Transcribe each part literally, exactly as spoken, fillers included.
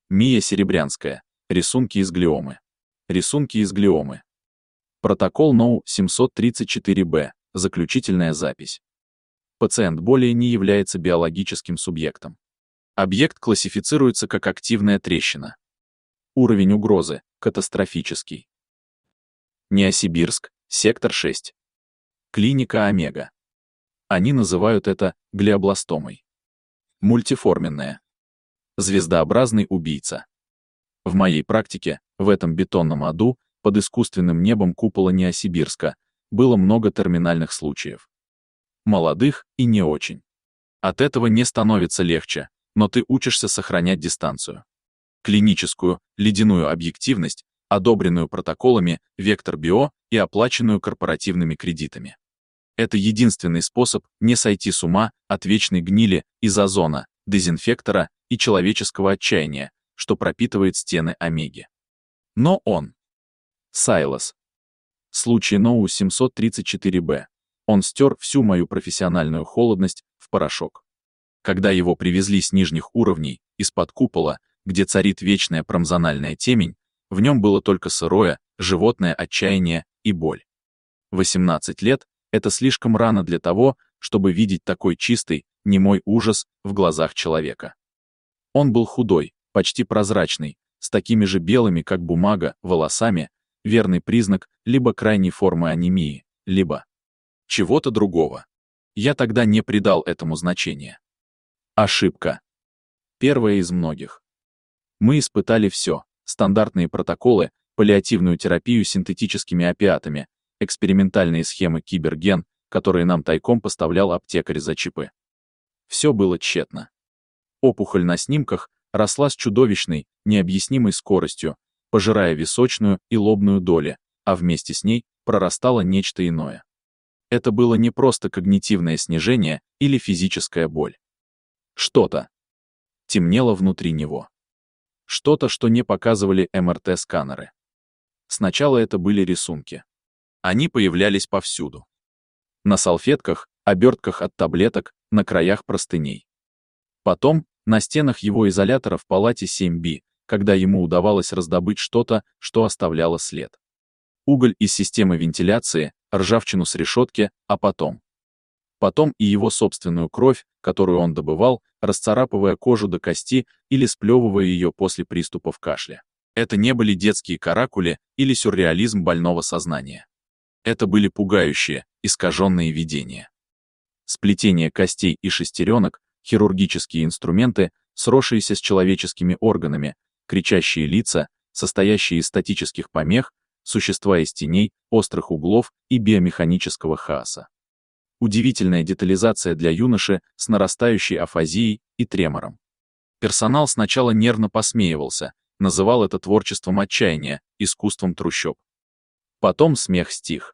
Мия Серебрянская. Рисунки из глиомы. Рисунки из глиомы. Протокол ноу семьсот тридцать четыре бэ. Заключительная запись. Пациент более не является биологическим субъектом. Объект классифицируется как активная трещина. Уровень угрозы – катастрофический. Неосибирск, сектор шесть. Клиника Омега. Они называют это глиобластомой. Мультиформенная. Звездообразный убийца. В моей практике, в этом бетонном аду, под искусственным небом купола Неосибирска, было много терминальных случаев. Молодых и не очень. От этого не становится легче, но ты учишься сохранять дистанцию. Клиническую, ледяную объективность, одобренную протоколами Вектор Био и оплаченную корпоративными кредитами. Это единственный способ не сойти с ума от вечной гнили из озона, дезинфектора и человеческого отчаяния, что пропитывает стены Омеги. Но он. Сайлос. Случай ноу семьсот тридцать четыре бэ. Он стер всю мою профессиональную холодность в порошок. Когда его привезли с нижних уровней, из-под купола, где царит вечная промзональная темень, в нем было только сырое, животное отчаяние и боль. восемнадцать лет — это слишком рано для того, чтобы видеть такой чистый, немой ужас в глазах человека. Он был худой, почти прозрачный, с такими же белыми, как бумага, волосами, верный признак либо крайней формы анемии, либо чего-то другого. Я тогда не придал этому значения. Ошибка. Первая из многих. Мы испытали все: стандартные протоколы, паллиативную терапию синтетическими опиатами, экспериментальные схемы Киберген, которые нам тайком поставлял аптекарь за чипы. Все было тщетно. Опухоль на снимках росла с чудовищной, необъяснимой скоростью, пожирая височную и лобную доли, а вместе с ней прорастало нечто иное. Это было не просто когнитивное снижение или физическая боль. Что-то темнело внутри него. Что-то, что не показывали эм эр тэ-сканеры. Сначала это были рисунки. Они появлялись повсюду. На салфетках, обертках от таблеток, на краях простыней. Потом, на стенах его изолятора в палате семь бэ, когда ему удавалось раздобыть что-то, что оставляло след. Уголь из системы вентиляции, ржавчину с решетки, а потом. Потом и его собственную кровь, которую он добывал, расцарапывая кожу до кости или сплевывая ее после приступов кашля. Это не были детские каракули или сюрреализм больного сознания. Это были пугающие, искаженные видения. Сплетение костей и шестеренок, хирургические инструменты, сросшиеся с человеческими органами, кричащие лица, состоящие из статических помех, существа из теней, острых углов и биомеханического хаоса. Удивительная детализация для юноши с нарастающей афазией и тремором. Персонал сначала нервно посмеивался, называл это творчеством отчаяния, искусством трущоб. Потом смех стих.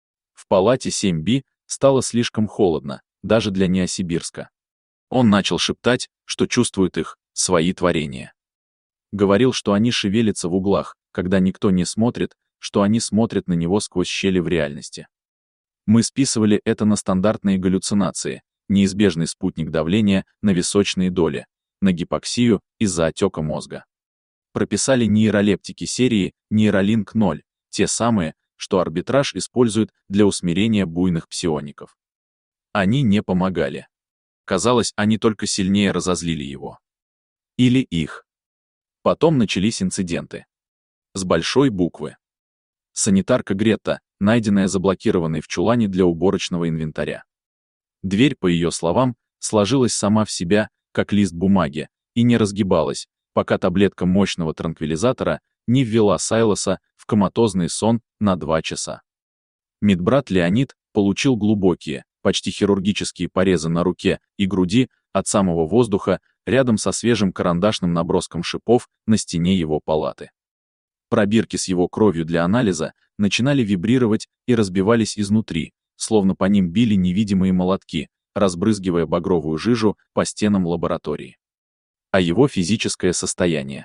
В палате семь бэ стало слишком холодно, даже для Неосибирска. Он начал шептать, что чувствует их, свои творения. Говорил, что они шевелятся в углах, когда никто не смотрит, что они смотрят на него сквозь щели в реальности. Мы списывали это на стандартные галлюцинации, неизбежный спутник давления на височные доли, на гипоксию из-за отека мозга. Прописали нейролептики серии Neuralink ноль, те самые, что арбитраж использует для усмирения буйных псиоников. Они не помогали. Казалось, они только сильнее разозлили его. Или их. Потом начались инциденты. С большой буквы. Санитарка Гретта, найденная заблокированной в чулане для уборочного инвентаря. Дверь, по ее словам, сложилась сама в себя, как лист бумаги, и не разгибалась, пока таблетка мощного транквилизатора не ввела Сайлоса в коматозный сон на два часа. Медбрат Леонид получил глубокие, почти хирургические порезы на руке и груди от самого воздуха рядом со свежим карандашным наброском шипов на стене его палаты. Пробирки с его кровью для анализа начинали вибрировать и разбивались изнутри, словно по ним били невидимые молотки, разбрызгивая багровую жижу по стенам лаборатории. А его физическое состояние.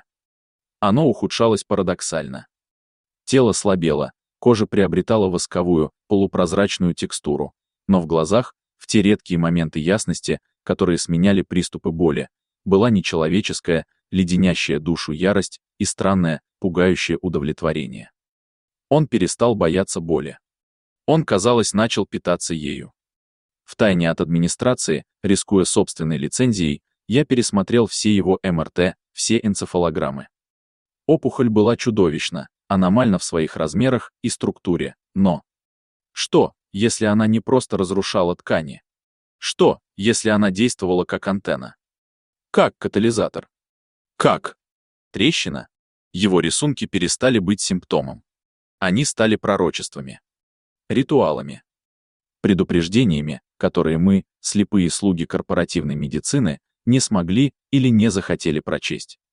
Оно ухудшалось парадоксально. Тело слабело, кожа приобретала восковую, полупрозрачную текстуру, но в глазах, в те редкие моменты ясности, которые сменяли приступы боли, была нечеловеческая, леденящая душу ярость и странное, пугающее удовлетворение. Он перестал бояться боли. Он, казалось, начал питаться ею. Втайне от администрации, рискуя собственной лицензией, я пересмотрел все его эм эр тэ, все энцефалограммы. Опухоль была чудовищна, аномальна в своих размерах и структуре, но... Что, если она не просто разрушала ткани? Что, если она действовала как антенна? Как катализатор? Как? Трещина? Его рисунки перестали быть симптомом. Они стали пророчествами. Ритуалами. Предупреждениями, которые мы, слепые слуги корпоративной медицины, не смогли или не захотели прочесть.